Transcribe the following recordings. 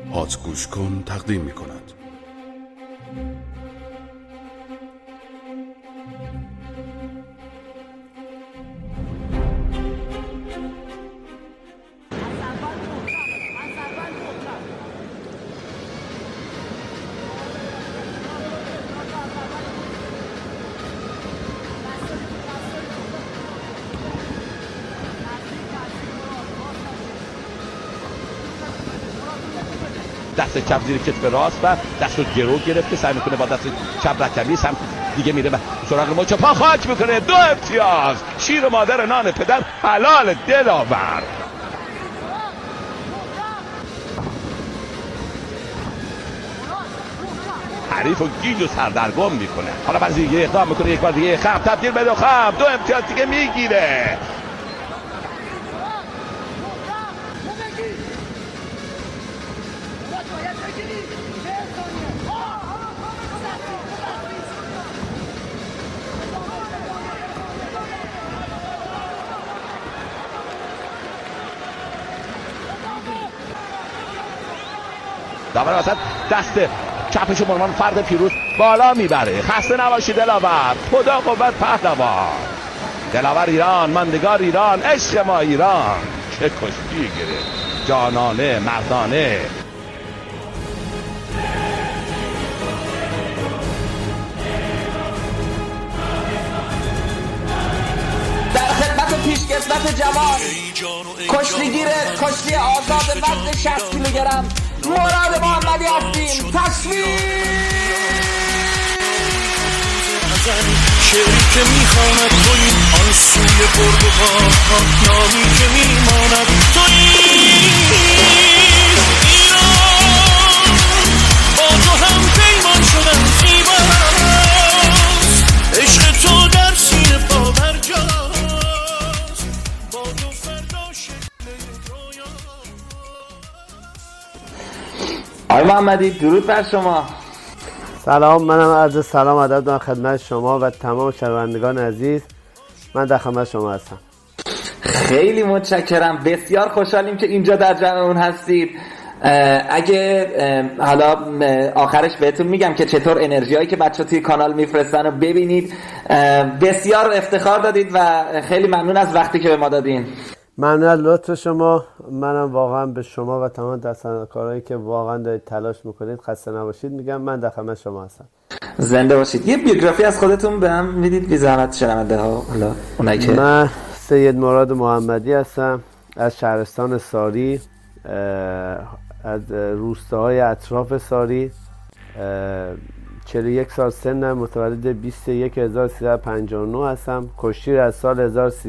هات گوش کن تقدیم می کند. دست چپ زیر کتف راست و دست رو گرو گرفته، سعی میکنه با دست چپ رکبی سمت دیگه میره و سراغ مچ پا خاک میکنه. 2 امتیاز. شیر مادر نان پدر حلال دلاور. حریف و گیج و سردرگم میکنه. حالا بعد دیگه اقدام میکنه، یک بار دیگه خم تبدیل به 2 خم. 2 امتیاز دیگه میگیره. داور وسط دست چپشو به عنوان فرد پیروز بالا میبره. خسته نباشی دلاور. خدا قوت پهلوان. دلاور ایران، ماندگار ایران، عشق ما ایران. چه کشتی گرفت، جانانه مردانه. در خدمت پیشکسوت جوان، کشتیگیر کشتی آزاد وزن 60 کیلوگرم مراد محمدی هستیم. تشویق شعری که میخواند تویی، آن سوی پرتغال نامی که میماند تویی. ایران با تو هم پیمان شدن زیباست، عشق تو در سینه باور جاست، با تو فردا شکل رویاست. آقای محمدی درود بر شما. سلام، منم عرض سلام ادب دارم خدمت شما و تمام شنوندگان عزیز. من در خدمت شما هستم. خیلی متشکرم. بسیار خوشحالیم که اینجا در جمعمون هستید. اگه حالا آخرش بهتون میگم که چطور انرژیایی که بچه‌ها توی کانال میفرستن رو ببینید. بسیار افتخار دادید و خیلی ممنون از وقتی که به ما دادین. ممنون از لطف شما. منم واقعا به شما و تمام دستندرکارهایی که واقعا دارید تلاش میکنید خسته نباشید میگم. من در خدمت شما هستم. زنده باشید. یه بیوگرافی از خودتون به هم میدید بی زحمت شنونده ها؟ حالا اونایی که من سید مراد محمدی هستم از شهرستان ساری، از روستاهای اطراف ساری. 41 سال سنم، متولد 21/1359 هستم. کشتی از سال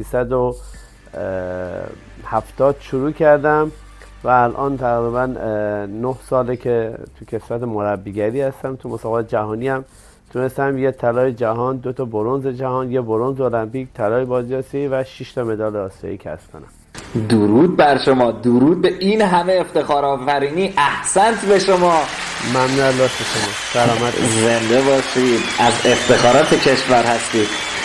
1370 شروع کردم و الان تقریبا 9 ساله که تو کسوت مربیگری هستم. تو مسابقات جهانی هم تونستم یه طلای جهان، 2 تا برنز جهان، یه برنز المپیک، طلای بازی آسیایی و 6 تا مدال آسیایی کسب کنم. درود بر شما. درود به این همه افتخار آفرینی. احسنت به شما. ممنون از لطف شما. سلامت. زنده باشید. از افتخارات کشور هستید.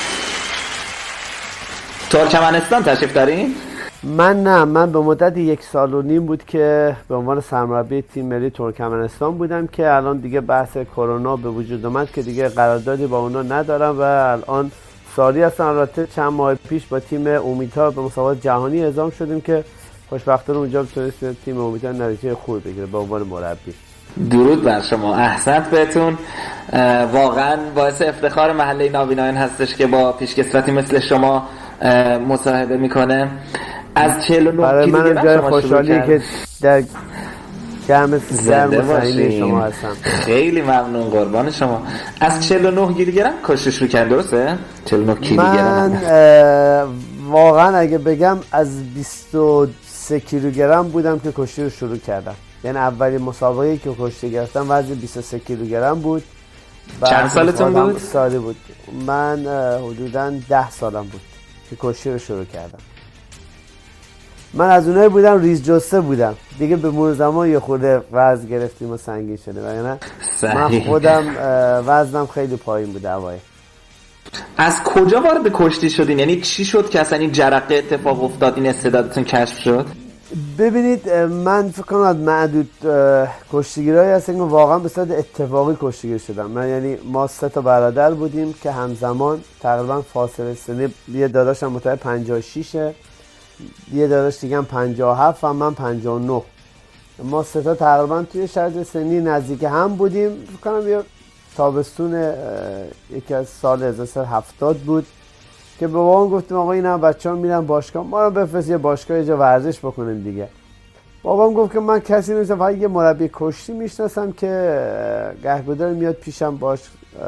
ترکمنستان تشریف دارین؟ من به مدت 1.5 سال بود که به عنوان سرمربی تیم ملی ترکمنستان بودم که الان دیگه بحث کرونا به وجود اومد که دیگه قراردادی با اونا ندارم و الان ساری هستم. البته چند ماه پیش با تیم امیدها به مسابقات جهانی اعزام شدیم که خوشبختانه اونجا تونست تیم امیدها نتیجه خوب بگیره به عنوان مربی. درود بر شما. احسنت بهتون. واقعا باعث افتخار محله نابینایان هستش که با پیشکسوتی مثل شما مصاحبه میکنه. از 49 کیلوگرم جای خوشحالیه که در جمع سعیدی شما هستم. خیلی ممنون، قربان شما. از 49 کیلوگرم کشتی شروع کردن، درسته؟ 49 کیلوگرم. من واقعا اگه بگم از 23 کیلوگرم بودم که کشتی رو شروع کردم. یعنی اولین مسابقه‌ای که کشتی گرفتم وزن 23 کیلوگرم بود. چند سالتون بود؟ سالی بود. من حدوداً 10 سالم بود که کشتی رو شروع کردم. من از اونایی بودم ریز جسته بودم دیگه، به مرور زمان یه خورده وزن گرفتیم و سنگین شده و نه من خودم وزنم خیلی پایین بود اوایل. از کجا وارد کشتی شدین؟ یعنی چی شد که اصلا این جرقه اتفاق افتاد، این استعدادتون کشف شد؟ ببینید من فکر کنم از معدود کشتیگیرایی هستن که واقعا به صورت اتفاقی کشتیگیر شدم. من یعنی ما 3 تا برادر بودیم که همزمان تقریبا فاصله سنی، یه داداشم متولد 56، یه داداش دیگه هم 57 و من 59. ما 3 تا تقریبا توی شرایط سنی نزدیک هم بودیم. فکر کنم یه تابستون یکی از سال 1370 بود که به بابام گفتم آقا اینا بچه‌ها میرن باشگاه، ما رو بفرست یه باشگاه یه ورزش بکنیم دیگه. بابام گفت که من کسی نیستم، فقط یه مربی کشتی میشناسم که گهگدار میاد پیشم باش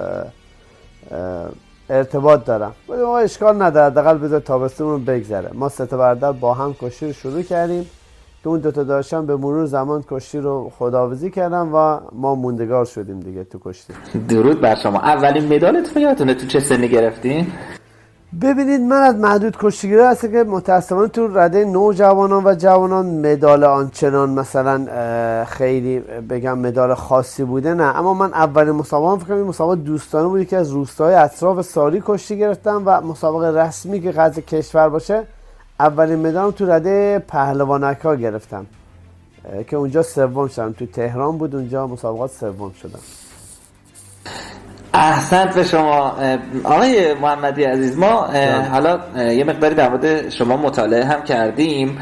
ارتباط دارم. گفتم آقا اشکال نداره، حداقل بذار تابستون بگذره. ما 3 تا برادر با هم کشتی رو شروع کردیم که اون 2 تا داشتم به مرور زمان کشتی رو خداحافظی کردم و ما موندگار شدیم دیگه تو کشتی. درود بر شما. اولین مدالتون یادتونه تو چه سنی گرفتین؟ ببینید من از معدود کشتیگیری هستم که متاسفانه تو رده نوجوانان و جوانان مدال آنچنان مثلا خیلی بگم مدال خاصی بوده نه، اما من اولین مسابقه فکر کنم مسابقه دوستانه بود که از روستاهای اطراف ساری کشتی گرفتم و مسابقه رسمی که قضیه کشور باشه اولین مدالم تو رده پهلوانک‌ها گرفتم که اونجا سوم شدم. تو تهران بود، اونجا مسابقات سوم شدم. احسنت به شما آقای محمدی عزیز. ما حالا یه مقداری در مورد شما مطالعه هم کردیم.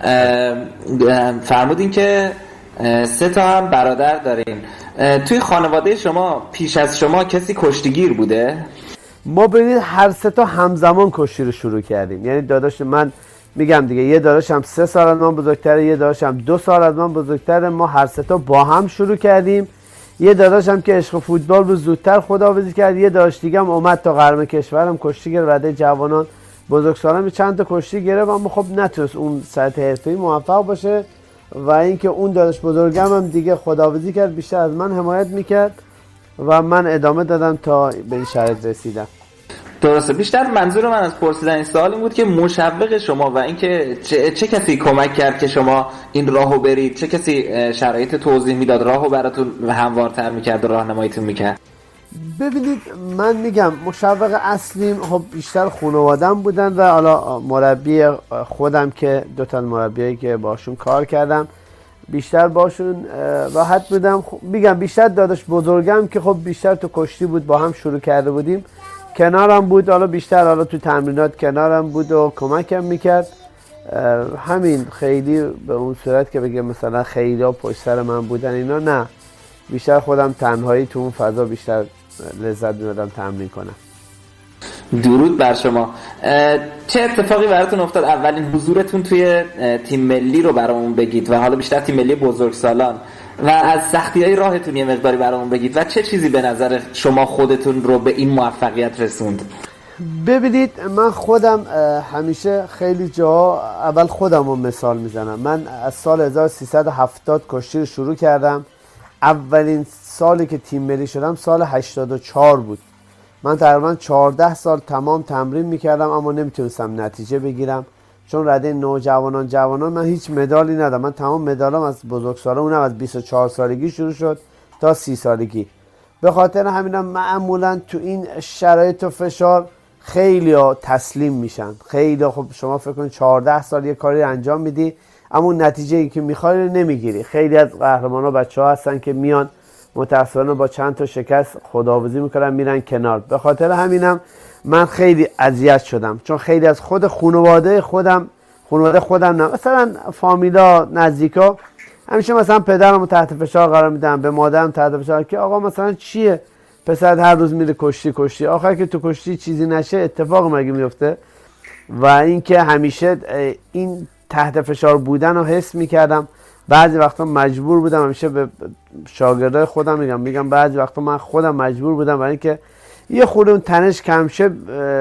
فرمودین که 3 تا هم برادر دارین. توی خانواده شما پیش از شما کسی کشتیگیر بوده؟ ما ببینید هر 3 تا همزمان کشتی رو شروع کردیم. یعنی داداش من میگم دیگه، یه داداشم 3 سال از من بزرگتره، یه داداشم 2 سال از من بزرگتره. ما هر 3 تا با هم شروع کردیم. یه داداشم که عشق فوتبال رو زودتر خداحافظی کرد، یه داداش دیگه هم اومد تا قهرمان کشورم کشتی گرفت، رده جوانان بزرگسالان چند تا کشتی گرفت، اما خب نتونست اون سطح حرفه‌ای موفق باشه. و اینکه اون داداش بزرگم هم دیگه خداحافظی کرد، بیشتر از من حمایت میکرد و من ادامه دادم تا به این شرایط رسیدم. درسته. بیشتر منظور من از پرسیدن این سوال این بود که مشوق شما و اینکه چه کسی کمک کرد که شما این راهو برید، چه کسی شرایط توضیح میداد، راهو براتون هموارتر میکرد و راهنماییتون میکرد؟ ببینید من میگم مشوق اصلیم خب بیشتر خانواده‌ام بودن و حالا مربی خودم که 2 تا مربیایی که باشون کار کردم بیشتر باشون راحت بودم. میگم بیشتر داداش بزرگم که خب بیشتر تو کشتی بود، با هم شروع کرده بودیم، کنارم بود، حالا بیشتر حالا تو تمرینات کنارم بود و کمکم میکرد. همین، خیلی به اون صورت که بگم مثلا خیلی ها پشت سر من بودن اینا نه، بیشتر خودم تنهایی تو اون فضا بیشتر لذت می‌بردم تمرین کنم. درود بر شما. چه اتفاقی براتون افتاد اولین حضورتون توی تیم ملی رو برامون بگید و حالا بیشتر تیم ملی بزرگسالان و از سختی‌های راهتون یه مقداری برامون بگید و چه چیزی به نظر شما خودتون رو به این موفقیت رسوند؟ ببینید من خودم همیشه خیلی جا اول خودم رو مثال میزنم. من از سال 1370 کشتی رو شروع کردم. اولین سالی که تیم ملی شدم سال 84 بود. من تقریبا 14 سال تمام تمرین میکردم اما نمیتونستم نتیجه بگیرم، چون رده جوانان من هیچ مدالی ندارم. من تمام مدالم از بزرگسالان، اونم از 24 سالگی شروع شد تا 30 سالگی. به خاطر همینم معمولا تو این شرایط و فشار خیلی ها تسلیم میشن. خیلی خب شما فکر کنید 14 سال یه کاری انجام میدی اما اون نتیجه‌ای که میخوای نمیگیری. خیلی از قهرمانا بچه‌ها هستن که میان متأسفانه با چند تا شکست خداحافظی میکنن میرن کنار. به خاطر همینم من خیلی اذیت شدم، چون خیلی از خانواده خودم نه، مثلا فامیلا نزدیکا همیشه مثلا پدرم تحت فشار قرار میدم، به مادرم تحت فشار که آقا مثلا چیه پسر هر روز میره کشتی آخر که تو کشتی چیزی نشه اتفاق مگه میفته؟ و اینکه همیشه این تحت فشار بودن رو حس میکردم. بعضی وقتا مجبور بودم، همیشه به شاگردای خودم میگم بعضی وقتا من خودم مجبور بودم برای اینکه یه خورده اون تنش کم شه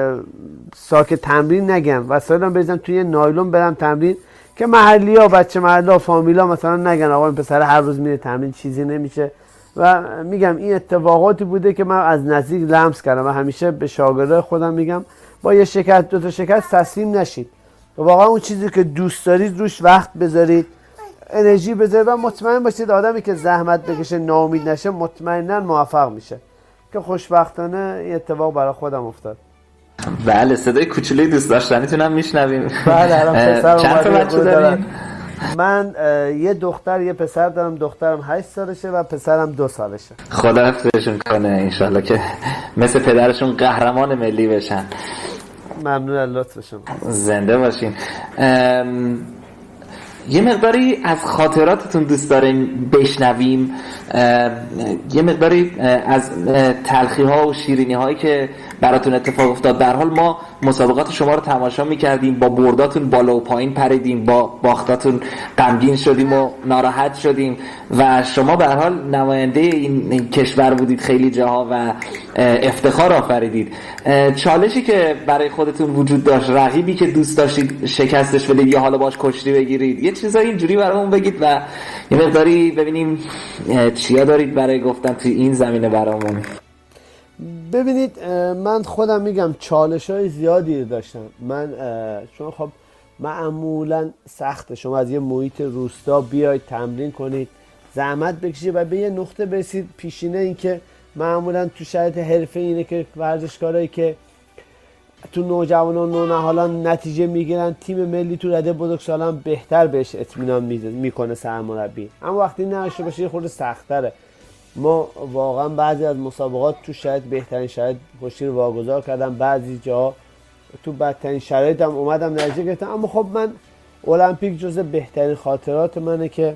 ساکت تمرین نگم، وسایلم بریزم توی نایلون برم تمرین که محلی‌ها، بچه محلی‌ها، فامیلا مثلا نگن آقا این پسر هر روز میره تمرین چیزی نمیشه. و میگم این اتفاقاتی بوده که من از نزدیک لمس کردم و همیشه به شاگردای خودم میگم با یه شکست 2 تا شکست تسلیم نشید. واقعا اون چیزی که دوست دارید روش وقت بذارید، انرژی بذارید و مطمئن باشید آدمی که زحمت بکشه ناامید نشه مطمئنا موفق میشه، که خوشبختانه این اتفاق برای خودم افتاد. بله، صدای کوچولوی دوست داشتنیتون هم میشنویم. بله الان پسر چند تا بچه دارین؟ من یه دختر یه پسر دارم. دخترم 8 سالشه و پسرم 2 سالشه. خدا حفظشون کنه انشالله که مثل پدرشون قهرمان ملی بشن. ممنون از لطفشون. زنده باشین. یه مقداری از خاطراتتون دوست داریم بشنویم، یه مقداری از تلخی ها و شیرینی هایی که براتون اتفاق افتاد. در حال ما مسابقات شما رو تماشا میکردیم، با برداتون بالا و پایین پریدیم، با باختاتون غمگین شدیم و ناراحت شدیم و شما به هر حال نماینده این کشور بودید خیلی جاها و افتخار آفریدید. چالشی که برای خودتون وجود داشت، رقیبی که دوست داشتید شکستش بدید یا حالا باش کشتی بگیرید، یه چیزایی اینجوری برامون بگید و یه مقداری ببینیم چیا دارید برای گفتن توی این زمینه برامون. ببینید من خودم میگم چالش‌های زیادی داشتم. چون خب معمولا سخته شما از یه محیط روستا بیاید تمرین کنید، زحمت بکشید و به یه نقطه برسید. پیشینه این که معمولا تو شرایط حرفه اینه که ورزشکارایی که تو نوجوانان و نهالان نتیجه میگیرن، تیم ملی تو رده بزرگسالان بهتر بهش اطمینان میکنه سرمربی. اما وقتی نشه باشه یه خورده سخت‌تره. ما واقعا بعضی از مسابقات تو شاید بهترین شرایط کشتی رو واگذار کردم، بعضی جا تو بدترین شرایط هم اومدم نتیجه گرفتم. اما خب من المپیک جزء بهترین خاطرات منه که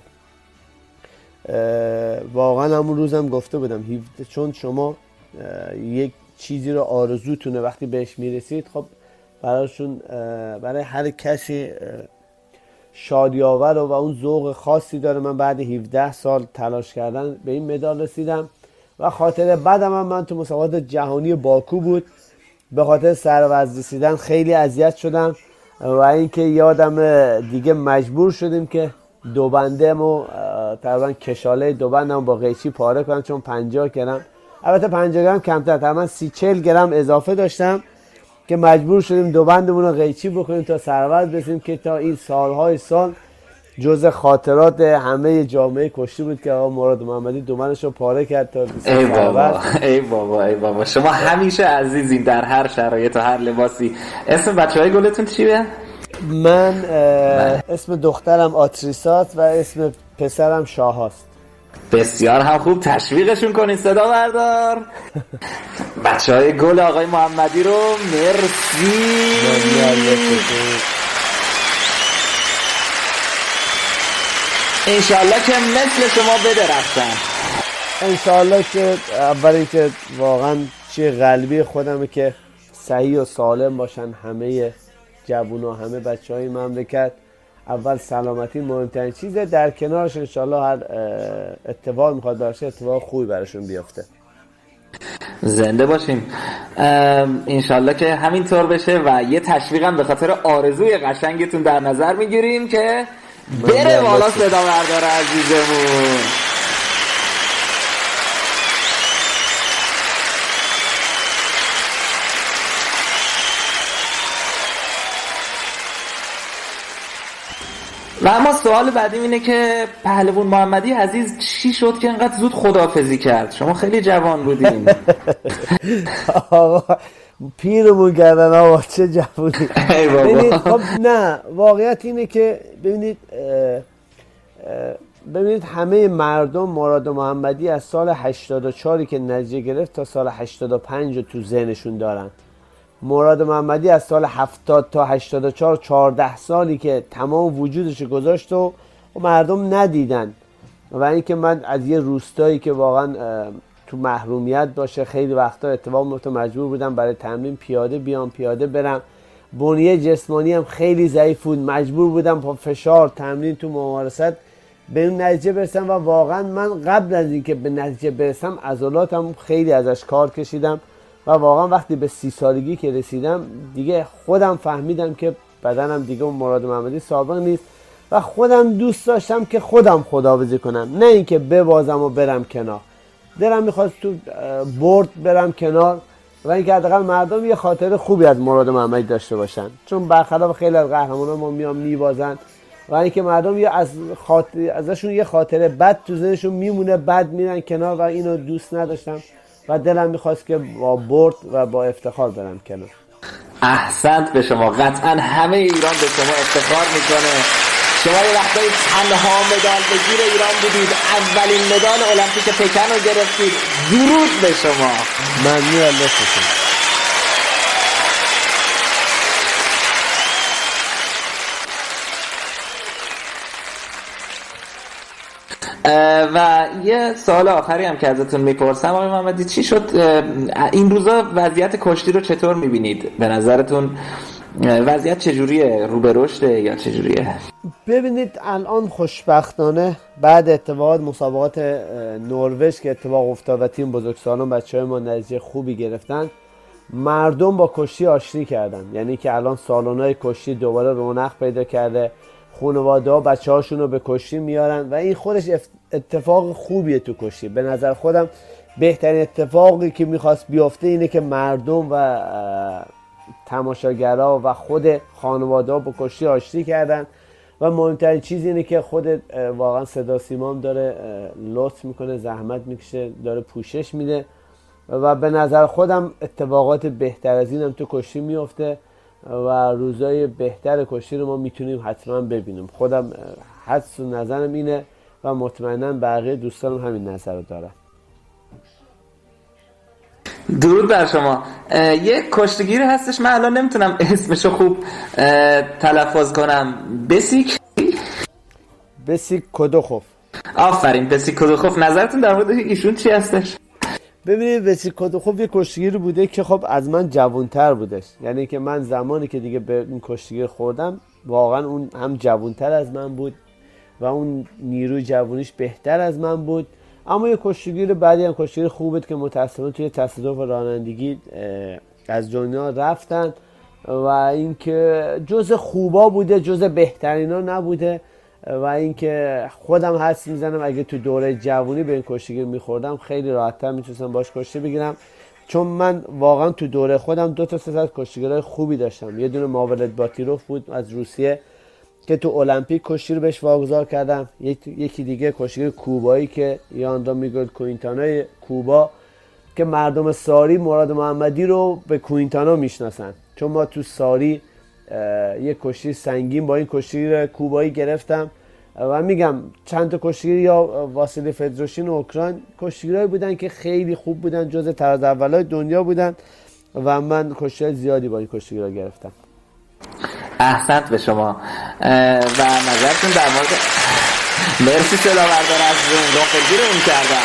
واقعا همون روزم گفته بودم، چون شما یک چیزی رو آرزوتونه وقتی بهش میرسید، خب برای هر کسی شادی‌آور و اون ذوق خاصی داره. من بعد 17 سال تلاش کردن به این مدال رسیدم و خاطر بعدم من تو مسابقات جهانی باکو بود، به خاطر سروز رسیدن خیلی اذیت شدم و اینکه یادم دیگه مجبور شدیم که دوبنده‌مو تقریبا کشاله دوبنده‌مو با قیچی پاره کنم، چون 50 گرم، البته 50 گرم کمتر، تقریبا 30-40 گرم اضافه داشتم که مجبور شدیم دوبندمون رو قیچی بکنیم تا سرورز برسیم که تا این سالهای سال جزء خاطرات همه جامعه کشتی بود که آقا مراد محمدی دوبندش رو پاره کرد تا ای بابا ای بابا ای بابا. شما همیشه عزیزین در هر شرایط و هر لباسی. اسم بچهای گلتون چیه؟ من اسم دخترم آتریسات و اسم پسرم شاهاست. بسیار هم خوب، تشویقشون کنین. صدا بردار. بچهای گل آقای محمدی رو مرسی. انشالله که مثل شما بدرخشن. انشالله که اول اینکه واقعا چه قلبی خودمه که صحیح و سالم باشن همه جوون و همه بچه های مملکت. اول سلامتی مهمترین چیزه، در کنارش انشالله هر اتفاق میخواد باشه اتفاق خوبی براشون بیفته. زنده باشین. انشالله که همینطور بشه و یه تشویقم به خاطر آرزوی قشنگتون در نظر میگیریم که بره بالا صدا بردار عزیزمون. و اما سوال بعدیم اینه که پهلوان محمدی عزیز چی شد که انقدر زود خداحافظی کرد؟ شما خیلی جوان بودین. آقا پیرمون کردن آقا، چه جوونی. ببینید خب نه، واقعیت اینه که ببینید همه مردم مراد محمدی از سال 84 که نتیجه گرفت تا سال 85 رو تو ذهنشون دارن. مراد محمدی از سال 70 تا 84 14 سالی که تمام وجودش گذاشت و مردم ندیدن. و اینکه من از یه روستایی که واقعا تو محرومیت باشه خیلی وقتا اتفاق میفته مجبور بودم برای تمرین پیاده بیام پیاده برم. بنیه جسمانی هم خیلی ضعیف بود، مجبور بودم با فشار تمرین تو ممارست به اون نتیجه برسم و واقعا من قبل از اینکه به نتیجه برسم عضلاتم خیلی ازش کار کشیدم و واقعا وقتی به 30 سالگی که رسیدم دیگه خودم فهمیدم که بدنم دیگه اون مراد محمدی سابق نیست و خودم دوست داشتم که خودم خداحافظی کنم، نه اینکه ببازم و برم کنار. دلم میخواست تو برد برم کنار و اینکه حداقل مردم یه خاطره خوبی از مراد محمدی داشته باشن، چون برخلاف خیلی از قهرمانان ما میام میبازن و اینکه مردم یه ازشون یه خاطره بد تو ذهنشون میمونه، بد میرن کنار و اینو دوست نداشتم و دلم میخواست که با برد و با افتخار برم کنار. احسنت به شما. قطعا همه ایران به شما افتخار میکنه. شما یه وقتایی تنها مدال بگیر ایران بودید، اولین مدال المپیک پکن رو گرفتید. درود به شما. ممنون. لطفتون. و یه سوال آخری هم که ازتون میپرسم آقای محمدی، چی شد این روزا وضعیت کشتی رو چطور میبینید؟ به نظرتون وضعیت چجوریه؟ رو به رشده یا چجوریه؟ ببینید الان خوشبختانه بعد اتفاقات مسابقات نروژ که اتفاق افتاد و تیم بزرگسالان بچه‌های ما نتیجه خوبی گرفتن، مردم با کشتی آشتی کردن. یعنی که الان سالن‌های کشتی دوباره رونق پیدا کرده، خانواده‌ها بچه‌هاشون رو به کشتی میارن و این خودش اتفاق خوبیه تو کشتی. به نظر خودم بهترین اتفاقی که میخواست بیفته اینه که مردم و تماشاگرها و خود خانواده‌ها با کشتی آشتی کردن و مهمترین چیز اینه که خود واقعا صدا سیما داره لطف میکنه، زحمت میکشه، داره پوشش میده و به نظر خودم اتفاقات بهتر از این هم تو کشتی میفته و روزای بهتر کشتی رو ما میتونیم حتما ببینیم. خودم حدس و نظرم اینه و مطمئنا بقیه دوستانم همین نظر رو دارن. درود بر شما. یک کشتیگیر هستش، من الان نمیتونم اسمشو خوب تلفظ کنم، بسیک کودوخوف. آفرین، بسیک کودوخوف. نظرتون در مورد ایشون چی هستش؟ ببینید بسیک کودوخوف یه کشتیگیر بوده که خب از من جوانتر بودش. یعنی که من زمانی که دیگه به این کشتیگیر خوردم واقعا اون هم جوانتر از من بود و اون نیروی جوانیش بهتر از من بود. اما یه کشتیگیر بعدی هم کشتیگیر خوب بود که متأسفانه توی تصادف رانندگی از دنیا رفتن و اینکه جز خوبا بوده، جز بهترینا نبوده و اینکه خودم حدس میزنم اگه تو دوره جوانی به این کشتیگیر میخوردم خیلی راحت‌تر میتونستم باش کشتی بگیرم، چون من واقعا تو دوره خودم 2 تا 3 تا کشتیگیرای خوبی داشتم. یه دونه ماولد باتیروف بود از روسیه که تو المپیک کشتی رو بهش واگذار کردم، یکی دیگه کشتیگیر کوبایی که یاندا میگل کوینتانا کوبا که مردم ساری مراد محمدی رو به کوینتانا میشناسن، چون ما تو ساری یک کشتی سنگین با این کشتیگیر کوبایی گرفتم و میگم چند تا کشتیگیر یا واسیلی فدروشین و اوکراین کشتیگیرایی بودن که خیلی خوب بودن، جز طراز اولای دنیا بودن و من کشتی زیادی با این کشتیگیرها گرفتم. احسنت به شما. و نظرتون در مورد مرسی سلاوردار از غافلگیرمون کردن.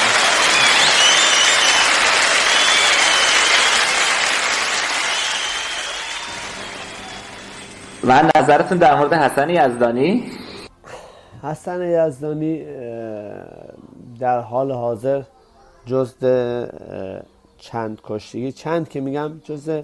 و نظرتون در مورد حسن یزدانی؟ حسن یزدانی در حال حاضر جزء چند کشتیگیر، چند که میگم جزء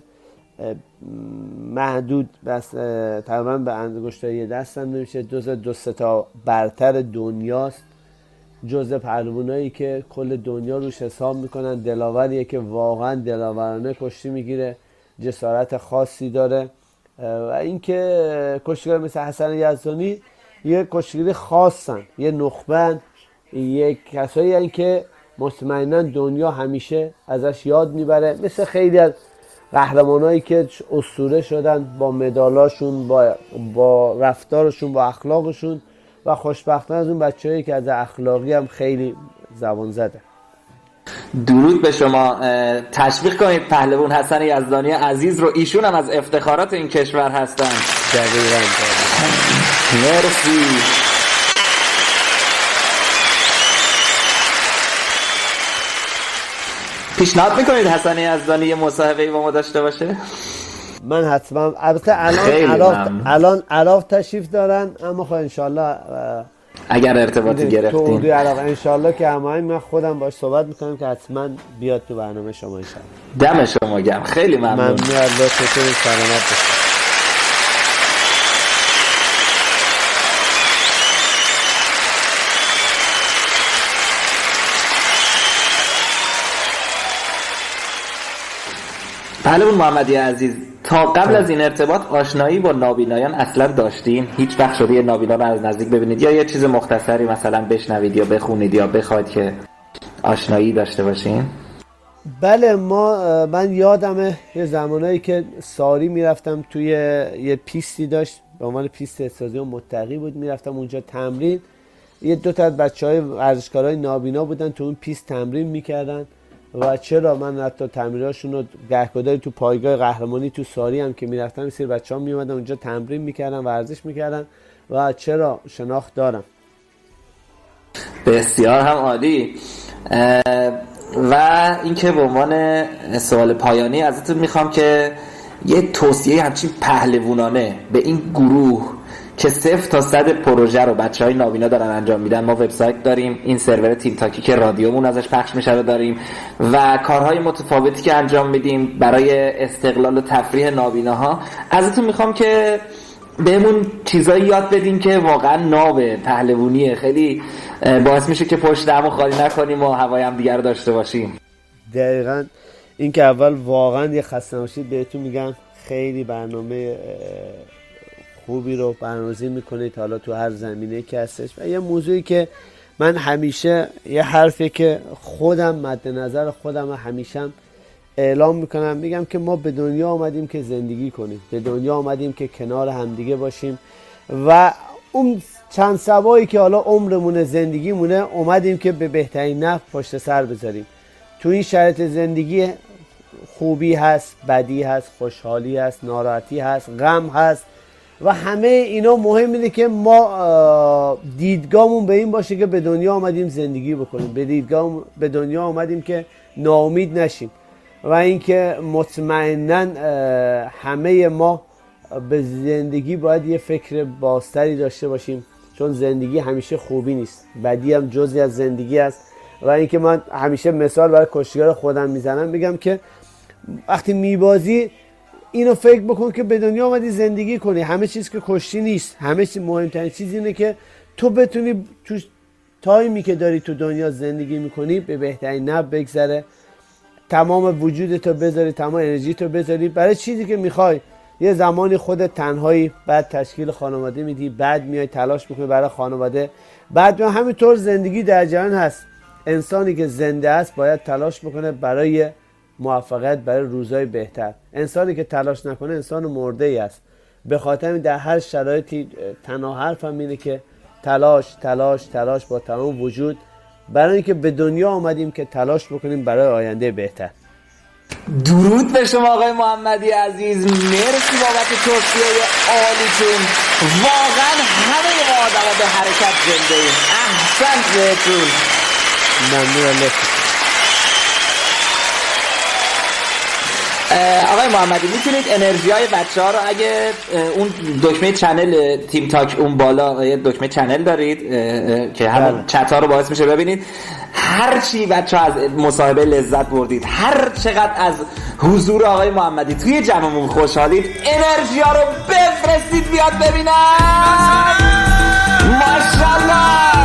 محدود بس تقریبا به انگشتای یه دستم نمیشه، جزء 2-3 تا برتر دنیاست، جزء پهلوانایی که کل دنیا روش حساب میکنن، دلاوریه که واقعا دلاورانه کشتی میگیره، جسارت خاصی داره و اینکه کشتیگیر مثل حسن یزدانی یه کشتیگیر خاصن، یه نخبن، یه کسایی هستن که مطمئنا دنیا همیشه ازش یاد میبره، مثل خیلی از قهرمانایی که اسطوره شدن با مدالاشون، با رفتارشون، با اخلاقشون و خوشبختانه از اون بچه‌هایی که از اخلاقی هم خیلی زبان زده. درود به شما. تشویق کنید پهلوان حسن یزدانی عزیز رو، ایشون هم از افتخارات این کشور هستن. دقیقاً. مرسی. پیشنهاد میکنید حسن یزدانی یه مصاحبه‌ای با ما داشته باشه؟ من حتما، البته الان عراق تشریف دارن، اما خب انشالله اگر ارتباطی گرفتیم تو عراق انشالله که هماهنگ من خودم باش صحبت میکنم که حتما بیاد تو برنامه شما انشالله. دم شما گرم، خیلی ممنون. ممنون. الله چطور سلامت باشید. پهلوان محمدی عزیز، تا قبل از این ارتباط آشنایی با نابینایان اصلا داشتین؟ هیچ وقت شده یه نابینا رو از نزدیک ببینید یا یه چیز مختصری مثلا بشنوید یا بخونید یا بخواید که آشنایی داشته باشین؟ بله، من یادمه یه زمانایی که ساری میرفتم توی یه پیستی داشت به عنوان پیست استادیوم متقی بود، میرفتم اونجا تمرین. یه دو تا از بچهای ورزشکارای نابینا بودن تو اون پیست تمرین میکردن و چرا من حتی تمریناشون رو گهگداری تو پایگاه قهرمانی تو ساری هم که میرفتم این سری بچه‌ها میومدن اونجا تمرین میکردن، ورزش میکردن و چرا شناخت دارم. بسیار هم عالی. و اینکه به عنوان سوال پایانی ازتون میخوام که یه توصیه همچین پهلوانانه به این گروه که 0 تا 100 پروژه رو بچهای نابینا دارن انجام میدن، ما وبسایت داریم، این سرور تیم تاکی که رادیومون ازش پخش میشه رو داریم و کارهای متفاوتی که انجام میدیم برای استقلال و تفریح نابیناها، ازتون میخوام که بهمون چیزایی یاد بدین که واقعا ناب پهلوانیه، خیلی باعث میشه که پشت همون خالی نکنیم و هوای هم دیگر رو داشته باشیم. دقیقاً این که اول واقعا یه خسته نباشید بهتون میگم، خیلی برنامه خوبی رو برنامه‌ریزی میکنید حالا تو هر زمینه که هستش. و یه موضوعی که من همیشه یه حرفی که خودم مد نظر خودم همیشه اعلام میکنم، میگم که ما به دنیا آمدیم که زندگی کنیم، به دنیا آمدیم که کنار همدیگه باشیم و اون چند سبایی که حالا عمرمونه زندگیمونه اومدیم که به بهترین نحو پشت سر بذاریم. تو این شرایط زندگی خوبی هست، بدی هست، خوشحالی هست، ناراحتی هست، غم هست و همه اینا مهم اینه که ما دیدگاهمون به این باشه که به دنیا آمدیم زندگی بکنیم، به دنیا آمدیم که ناامید نشیم و اینکه مطمئناً همه ما به زندگی باید یه فکر بازتری داشته باشیم، چون زندگی همیشه خوبی نیست، بدی هم جزئی از زندگی است. و اینکه من همیشه مثال برای کشتیگار خودم میزنم، میگم که وقتی میبازی اینو فکر بکن که به دنیا آمدی زندگی کنی، همه چیز که کشتی نیست، همه چیز مهمترین چیز اینه که تو بتونی تو تایمی که داری تو دنیا زندگی میکنی به بهترین نحو بگذره، تمام وجودتو بذاری، تمام انرژیتو بذاری برای چیزی که میخوای. یه زمانی خودت تنهایی، بعد تشکیل خانواده میدی، بعد میای تلاش میکنی برای خانواده، بعد همینطور زندگی در جریان هست. انسانی که زنده است باید تلاش بکنه برای موفقیت، برای روزهای بهتر. انسانی که تلاش نکنه انسان مرده ای است. به خاطر این در هر شرایطی تنها حرفم اینه که تلاش تلاش تلاش با تمام وجود، برای اینکه به دنیا آمدیم که تلاش بکنیم برای آینده بهتر. درود به شما آقای محمدی عزیز، مرسی بابت توصیه عالیتون. واقعا همه ما آدما به حرکت زنده ایم. احسنت بهتون. ممنون. آقای محمدی میتونید انرژی های بچه ها رو اگه اون دکمه چنل تیم تاک اون بالا یه دکمه چنل دارید که همون چت ها رو باعث میشه ببینید هر چی بچه ها از مصاحبه لذت بردید، هر چقدر از حضور آقای محمدی توی جمعمون خوشحالید، انرژی ها رو بفرستید بیاد ببینم. ماشاءالله.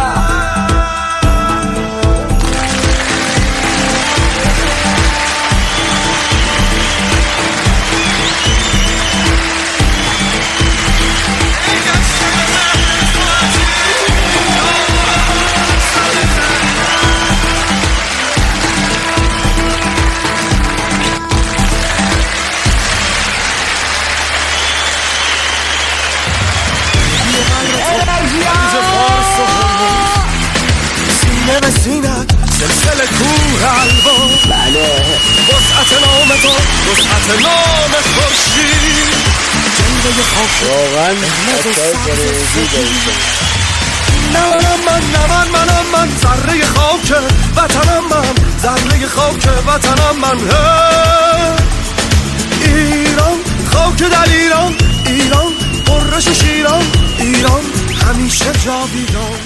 سینت سلسله کوه الوا، بله وسعت نام تو، وسعت نام خورشید، جنده خاک واقعا منم من ذره خاک وطنم، من ذره خاک وطنم، من ایران، خاک در ایران، ایران قرش شیران، ایران همیشه جاویدان.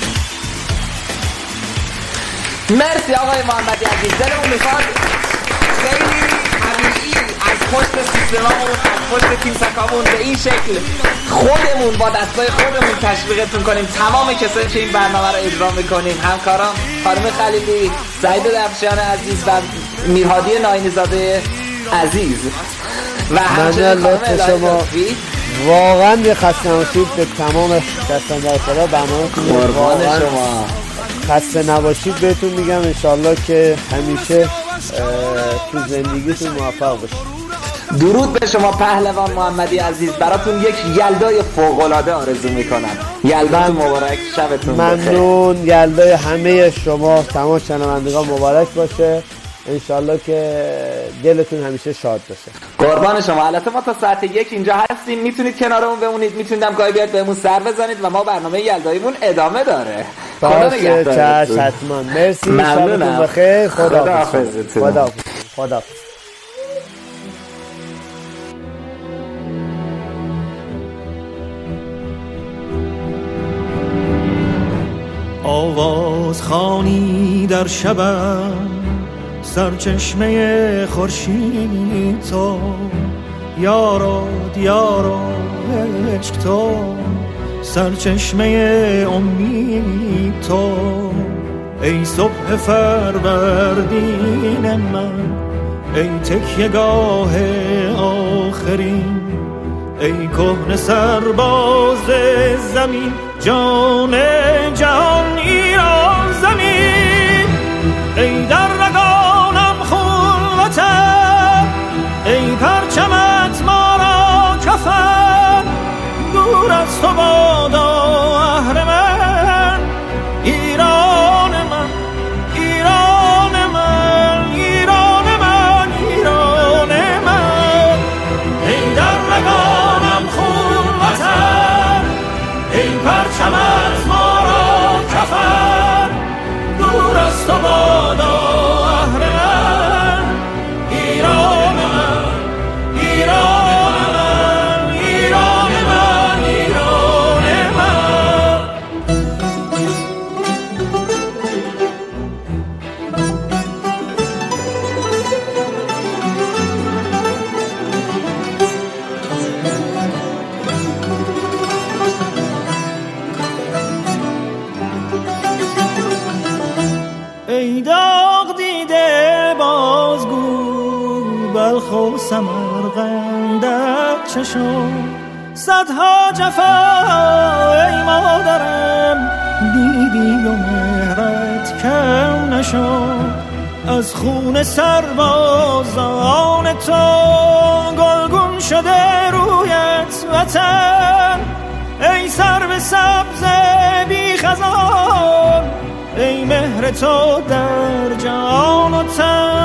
مرسی آقای محمدی عزیز، دلمون میخواد خیلی طبیعی از پشت سیستممون، از پشت تیم سکامون به این شکل خودمون با دستای خودمون تشویقتون کنیم، تمام کسایی که این برنامه رو اجرا میکنیم، همکارام خانم خلیلی، سعید درفشیان عزیز و میرهادی ناینی‌زاده عزیز و همچنین خانم شما. واقعا یه خسته نباشید به تمام دستان در اطلاع برنامه قربان شما. خسته نباشید بهتون میگم، انشالله که همیشه تو زندگیتون موفق باشید. درود به شما پهلوان محمدی عزیز، براتون یک یلدای فوق‌العاده آرزو میکنم. یلداتون مبارک، شبتون بخیر. ممنون. یلدای همه شما تمام شنوندگان مبارک باشه، انشالله که دلتون همیشه شاد باشه. قربان شما. البته ما تا ساعت 1 اینجا هستیم، میتونید کنارمون بمونید، میتونید هم گاهی بیاد بهمون سر بزنید و ما برنامه یلداییمون ادامه داره. باشه چشم حتما. مرسی، شبتون بخیر. خداحافظ. خداحافظ. آواز خوانی در شبم، سرچشمه خورشید تو، یارو دیارو عشق تو، سرچشمه امید تو، ای صبح فروردین من، ای تکیه‌گاه آخرین، ای کهنه سرباز زمین، جان جهان ایران زمین، ای در رگانم خون وطن، ای پرچمت ما را کفن، دور از تو بادا اهرمن، ایران من، ایران من، ایران من، ایران من، ای در رگانم خون وطن، ای پرچمت ما را کفن، دور از تو بادا اهرمن، ایران من، ایران من، ایران من، ایران من. ای داغ دیده بازگو، بلخ و سمرقندت چه شد، صدها جفا ای مادرم، دیدی و مهرت کم نشد، از خون سربازان تو گلگون شده رویت وطن، ای سرو سبز بی خزان، ای مهر تو در جان و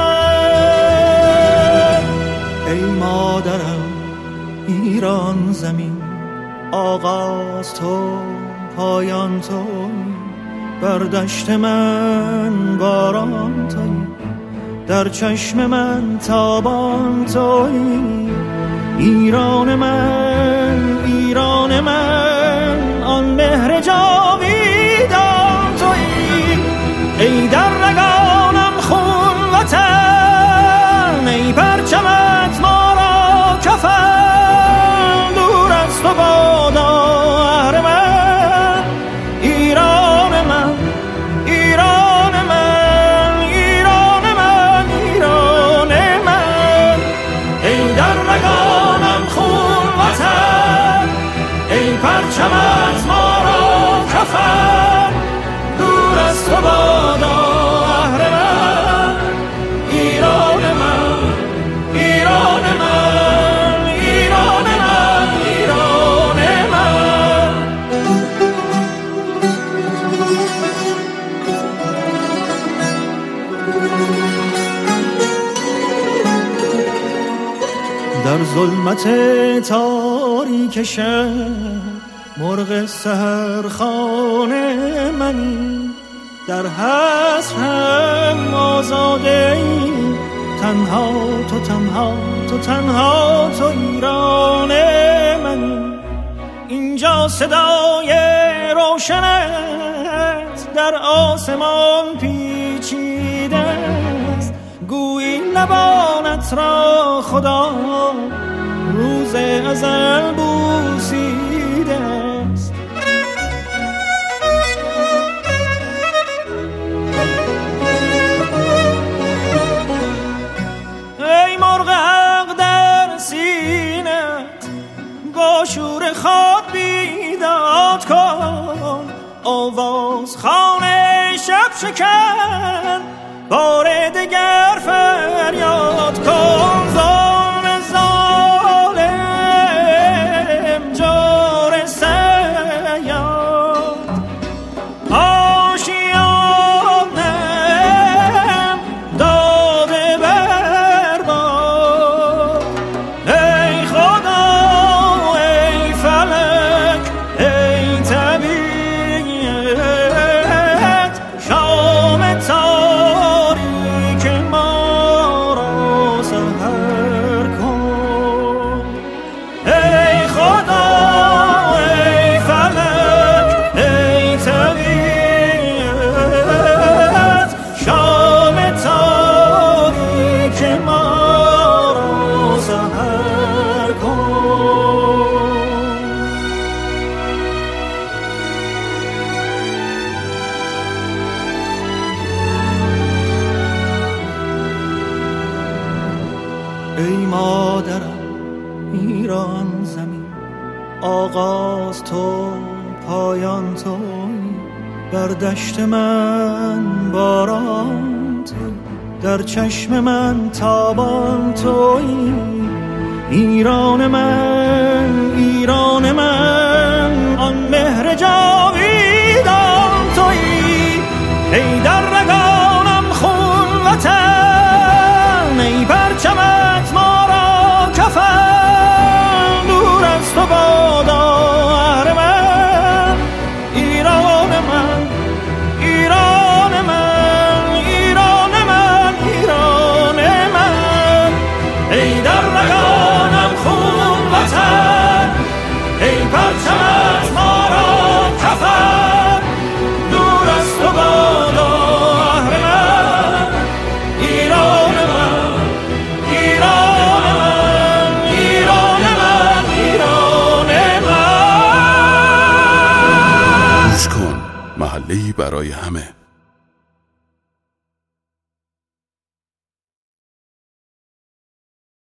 تن، ای مادرم ایران زمین، آغاز تو پایان تو، بر دشت من باران تویی، در چشم من تابان تویی، ایران من، ایران من، آن مهر جاویدان تویی، ای در رگانم خون وطن، ای پرچمت ما را کفن، دور از تو بادا اهرمن، ایران من، ایران من، ایران من، ایران من، ای در رگانم خون وطن، ای پرچمت ما را کفن، دور از تو بادا اهرمن، ایران من، ایران من، ایران من، ایران من. در ظلمت تاریک شب، مرغ سحرخانه منی، در حسرم آزاده ای، تنها تو، تنها تو، تنها تو، ایران منی، اینجا صدای روشنت در آسمان پیچیده است، گویی لبانت را خدا روز ازل بوسیده است. ای مرغ حق در سینت، با شور خود بیداد کن، آواز خانه شب شکن، بار دگر فریاد کن، زان ایران زمین. آغاز تو پایان تو، بر دشت من باران تو، در چشم من تابان تویی. ایران من، ایران من، آن مهر جاویدان تویی. ای در رگانم خون وطن، ای پرچمت ما را کفن. دور از تو بادا اهرمن، ایران من، ایران من، ایران من، ایران من. ای در رگانم خون وطن، ای پرچمت ما را کفن. دور از تو بادا اهرمن، ایران من، ایران من، ایران من، ایران من. گوش کن، محله‌ای برای همه.